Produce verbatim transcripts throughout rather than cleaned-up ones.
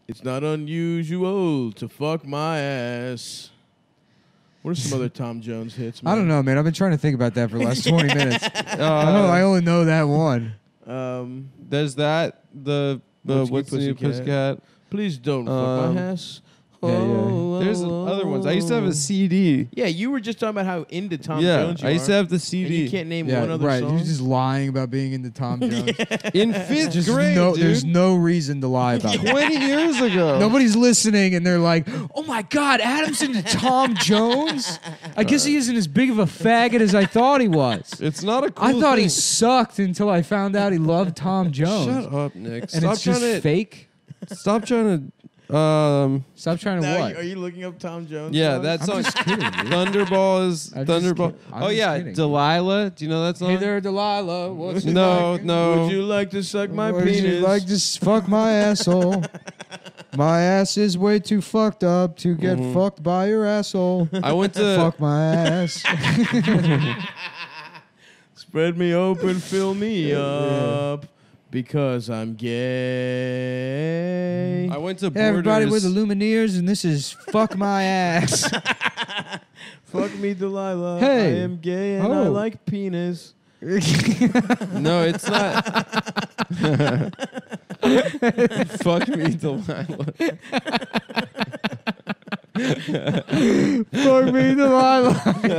It's not unusual to fuck my ass. What are some other Tom Jones hits, man? I don't know, man. I've been trying to think about that for the last twenty minutes. Uh, I, know, I only know that one. Um, There's that. The, the What's What's the New Pussycat? Pussycat. Please don't Um, fuck my ass. yeah, yeah. Oh, There's oh, other ones. I used to have a C D. Yeah, you were just talking about how into Tom yeah, Jones you I used are, to have the and C you D. can't name Yeah, one other right. song. You're just lying about being into Tom Jones. In fifth Just grade, no, dude. there's no reason to lie about it. twenty years ago. Nobody's listening, and they're like, "Oh my God, Adam's into Tom Jones. I guess he isn't as big of a faggot as I thought he was. It's not a cool I thought thing. he sucked until I found out he loved Tom Jones. Shut up, Nick. And Stop it's trying just to fake. stop trying to. Um. Stop trying to Now, what? Are you looking up Tom Jones? Yeah, songs? that I'm song. just kidding, dude. Thunderball is I'm just Thunderball. kid- I'm Oh just yeah, kidding. Delilah. Do you know that song? Hey there, Delilah. What's it No, like? no. Would you like to suck my Would penis? you like to s- fuck my asshole? My ass is way too fucked up to get Mhm. fucked by your asshole. I went to. Fuck my ass. Spread me open, fill me up, because I'm gay. I went to Hey, Borders. everybody, we're the Lumineers, and this is Fuck My Ass. Fuck me, Delilah. Hey. I am gay and I Oh. like penis. No, it's not. Fuck me, Delilah. Fuck me, Delilah.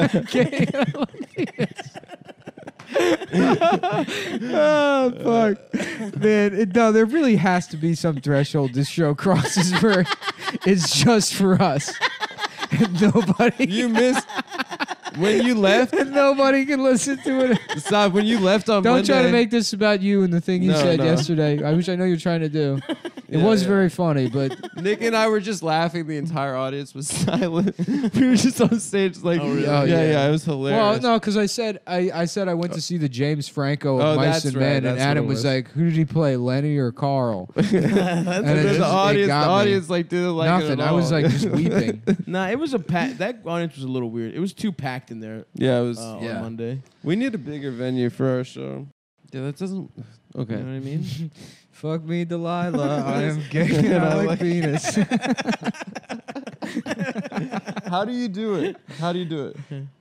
Oh, fuck. Man, it, no, there really has to be some threshold this show crosses where it's just for us. And nobody, You missed when you left. and nobody can listen to it. Stop. When you left on Don't Monday. try to make this about you and the thing you No, said no. yesterday. I wish I know you're trying to do. It Yeah, was yeah. very funny, but Nick and I were just laughing. The entire audience was silent. We were just on stage like, Oh, really? yeah, Oh, yeah, yeah. It was hilarious. well, no, because I said I, I said I went to see the James Franco Oh, of Mice that's and right, Men, and that's what Adam it was was. like, "Who did he play, Lenny or Carl?" That's And a it And good- then just- the audience, got the me. audience like didn't like Nothing. it at I was all. like just weeping. Nah, it was a pack. That audience was a little weird. It was too packed in there yeah, it was. uh, Yeah. on Monday. We need a bigger venue for our show. Yeah, that doesn't. Okay. You know what I mean? Fuck me, Delilah. I am gay and I like penis. How do you do it? How do you do it?